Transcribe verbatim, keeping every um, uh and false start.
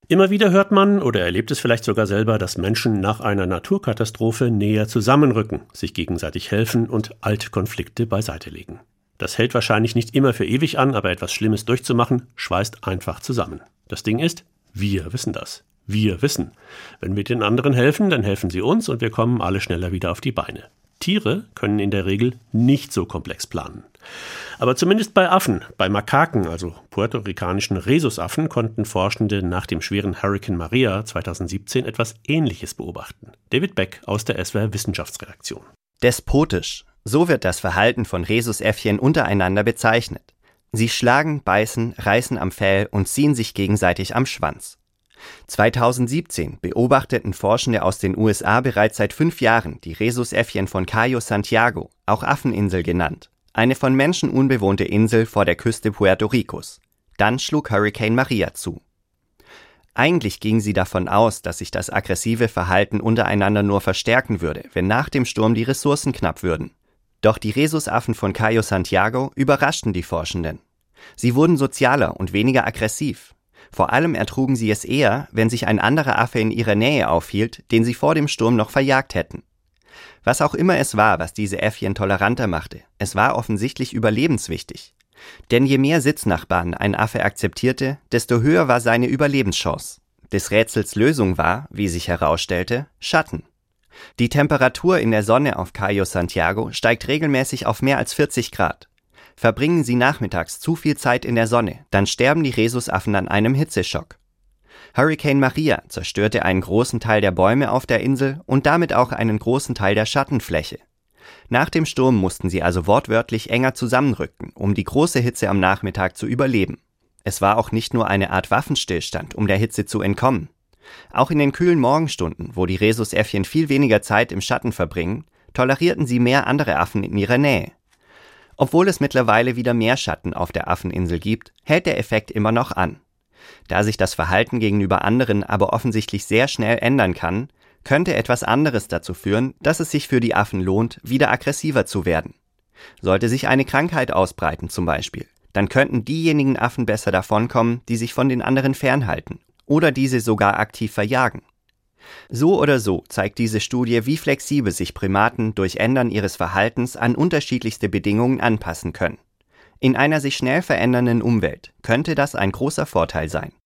Immer wieder hört man oder erlebt es vielleicht sogar selber, dass Menschen nach einer Naturkatastrophe näher zusammenrücken, sich gegenseitig helfen und Altkonflikte beiseite legen. Das hält wahrscheinlich nicht immer für ewig an, aber etwas Schlimmes durchzumachen, schweißt einfach zusammen. Das Ding ist, wir wissen das. Wir wissen. Wenn wir den anderen helfen, dann helfen sie uns und wir kommen alle schneller wieder auf die Beine. Tiere können in der Regel nicht so komplex planen. Aber zumindest bei Affen, bei Makaken, also puerto-ricanischen Rhesusaffen, konnten Forschende nach dem schweren Hurrikan Maria zweitausendsiebzehn etwas Ähnliches beobachten. David Beck aus der S W R Wissenschaftsredaktion. Despotisch, so wird das Verhalten von Rhesusäffchen untereinander bezeichnet. Sie schlagen, beißen, reißen am Fell und ziehen sich gegenseitig am Schwanz. zweitausendsiebzehn beobachteten Forschende aus den U S A bereits seit fünf Jahren die Rhesusäffchen von Cayo Santiago, auch Affeninsel genannt, eine von Menschen unbewohnte Insel vor der Küste Puerto Ricos. Dann schlug Hurrikan Maria zu. Eigentlich gingen sie davon aus, dass sich das aggressive Verhalten untereinander nur verstärken würde, wenn nach dem Sturm die Ressourcen knapp würden. Doch die Rhesusaffen von Cayo Santiago überraschten die Forschenden. Sie wurden sozialer und weniger aggressiv. Vor allem ertrugen sie es eher, wenn sich ein anderer Affe in ihrer Nähe aufhielt, den sie vor dem Sturm noch verjagt hätten. Was auch immer es war, was diese Äffchen toleranter machte, es war offensichtlich überlebenswichtig. Denn je mehr Sitznachbarn ein Affe akzeptierte, desto höher war seine Überlebenschance. Des Rätsels Lösung war, wie sich herausstellte, Schatten. Die Temperatur in der Sonne auf Cayo Santiago steigt regelmäßig auf mehr als vierzig Grad. Verbringen Sie nachmittags zu viel Zeit in der Sonne, dann sterben die Rhesusaffen an einem Hitzeschock. Hurrikan Maria zerstörte einen großen Teil der Bäume auf der Insel und damit auch einen großen Teil der Schattenfläche. Nach dem Sturm mussten sie also wortwörtlich enger zusammenrücken, um die große Hitze am Nachmittag zu überleben. Es war auch nicht nur eine Art Waffenstillstand, um der Hitze zu entkommen. Auch in den kühlen Morgenstunden, wo die Rhesusäffchen viel weniger Zeit im Schatten verbringen, tolerierten sie mehr andere Affen in ihrer Nähe. Obwohl es mittlerweile wieder mehr Schatten auf der Affeninsel gibt, hält der Effekt immer noch an. Da sich das Verhalten gegenüber anderen aber offensichtlich sehr schnell ändern kann, könnte etwas anderes dazu führen, dass es sich für die Affen lohnt, wieder aggressiver zu werden. Sollte sich eine Krankheit ausbreiten zum Beispiel, dann könnten diejenigen Affen besser davonkommen, die sich von den anderen fernhalten oder diese sogar aktiv verjagen. So oder so zeigt diese Studie, wie flexibel sich Primaten durch Ändern ihres Verhaltens an unterschiedlichste Bedingungen anpassen können. In einer sich schnell verändernden Umwelt könnte das ein großer Vorteil sein.